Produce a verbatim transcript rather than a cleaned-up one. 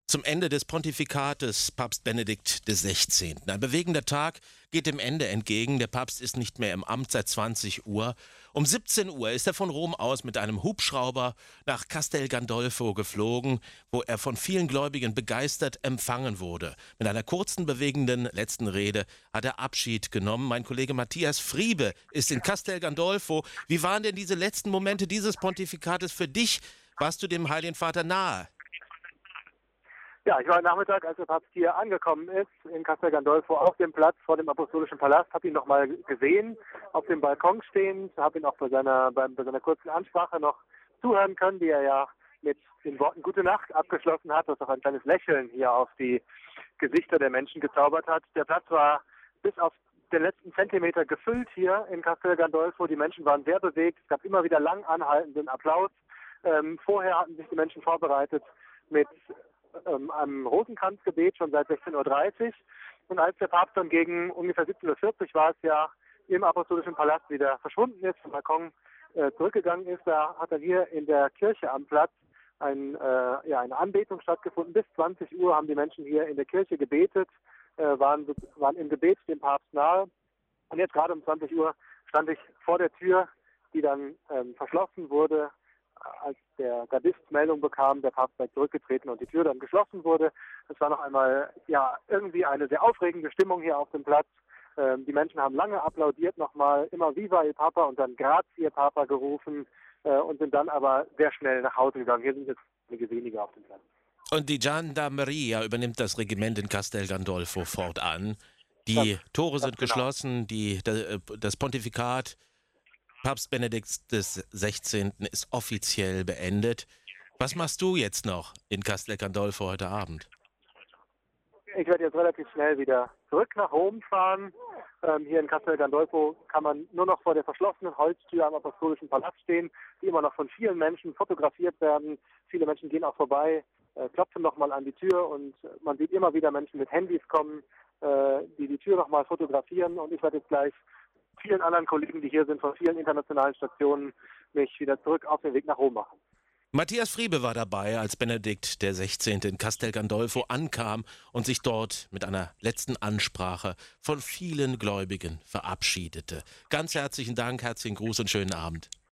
Zum Ende des Pontifikates Papst Benedikt der Sechzehnten. Ein bewegender Tag geht dem Ende entgegen. Der Papst ist nicht mehr im Amt seit zwanzig Uhr. Um siebzehn Uhr ist er von Rom aus mit einem Hubschrauber nach Castel Gandolfo geflogen, wo er von vielen Gläubigen begeistert empfangen wurde. Mit einer kurzen, bewegenden letzten Rede hat er Abschied genommen. Mein Kollege Matthias Friebe ist in Castel Gandolfo. Wie waren denn diese letzten Momente dieses Pontifikates für dich? Warst du dem Heiligen Vater nahe? Ja, ich war am Nachmittag, als der Papst hier angekommen ist, in Castel Gandolfo auf dem Platz vor dem Apostolischen Palast, habe ihn noch mal gesehen, auf dem Balkon stehend, habe ihn auch bei seiner, bei, bei seiner kurzen Ansprache noch zuhören können, die er ja mit den Worten Gute Nacht abgeschlossen hat, was auch ein kleines Lächeln hier auf die Gesichter der Menschen gezaubert hat. Der Platz war bis auf den letzten Zentimeter gefüllt hier in Castel Gandolfo. Die Menschen waren sehr bewegt, es gab immer wieder lang anhaltenden Applaus. Ähm, vorher hatten sich die Menschen vorbereitet mit ähm, einem Rosenkranzgebet schon seit sechzehn Uhr dreißig. Und als der Papst dann gegen ungefähr siebzehn Uhr vierzig war es ja im Apostolischen Palast wieder verschwunden ist, vom Balkon äh, zurückgegangen ist, da hat er hier in der Kirche am Platz ein, äh, ja, eine Anbetung stattgefunden. Bis zwanzig Uhr haben die Menschen hier in der Kirche gebetet, äh, waren, waren im Gebet dem Papst nahe. Und jetzt gerade um zwanzig Uhr stand ich vor der Tür, die dann ähm, verschlossen wurde, als der Gardist Meldung bekam, der Papst sei zurückgetreten und die Tür dann geschlossen wurde. Es war noch einmal ja irgendwie eine sehr aufregende Stimmung hier auf dem Platz. Ähm, die Menschen haben lange applaudiert, nochmal immer Viva il Papa und dann Grazie Papa gerufen äh, und sind dann aber sehr schnell nach Hause gegangen. Hier sind jetzt einige wenige auf dem Platz. Und die Gendarmeria übernimmt das Regiment in Castel Gandolfo fortan. Die Das, Tore das sind genau. geschlossen, die, das Pontifikat Papst Benedikt des Sechzehnten ist offiziell beendet. Was machst du jetzt noch in Castel Gandolfo heute Abend? Ich werde jetzt relativ schnell wieder zurück nach Rom fahren. Ähm, hier in Castel Gandolfo kann man nur noch vor der verschlossenen Holztür am Apostolischen Palast stehen, die immer noch von vielen Menschen fotografiert werden. Viele Menschen gehen auch vorbei, äh, klopfen nochmal an die Tür und man sieht immer wieder Menschen mit Handys kommen, äh, die die Tür nochmal fotografieren. Und ich werde jetzt gleich vielen anderen Kollegen, die hier sind, von vielen internationalen Stationen, mich wieder zurück auf den Weg nach Rom machen. Matthias Friebe war dabei, als Benedikt der Sechzehnte in Castel Gandolfo ankam und sich dort mit einer letzten Ansprache von vielen Gläubigen verabschiedete. Ganz herzlichen Dank, herzlichen Gruß und schönen Abend.